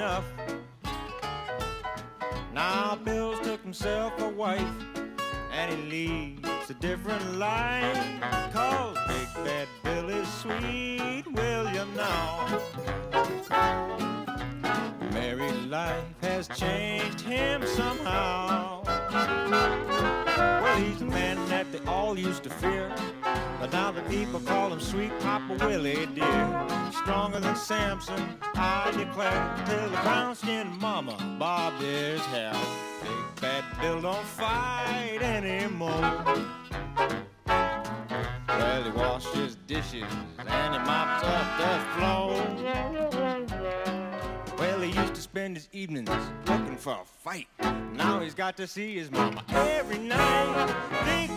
enough. Now Bill's took himself a wife, and he leads a different life. 'Cause Big Bad Bill is sweet, will you know? Married life has changed him somehow. Well, he's the man that they all used to fear, but now the people call him Sweet Papa Willie, dear. Stronger than Samson, I declare, till the brown-skinned mama bobbed his hair. Big Bad Bill don't fight anymore. Well, he washes dishes and he mops up the floor. Well, he used to spend his evenings looking for a fight. Now he's got to see his mama every night. Big